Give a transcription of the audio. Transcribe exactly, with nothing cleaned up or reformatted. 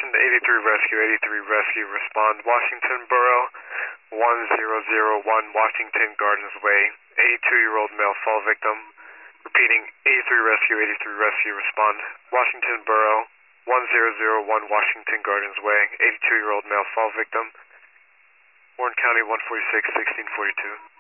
Attention eighty-three Rescue, eighty-three Rescue, respond. Washington Borough, one zero zero one Washington Gardens Way. eighty-two-year-old male fall victim. Repeating, eighty-three Rescue, eighty-three Rescue, respond. Washington Borough, one zero zero one Washington Gardens Way. eighty-two-year-old male fall victim. Warren County, one forty-six, sixteen forty-two.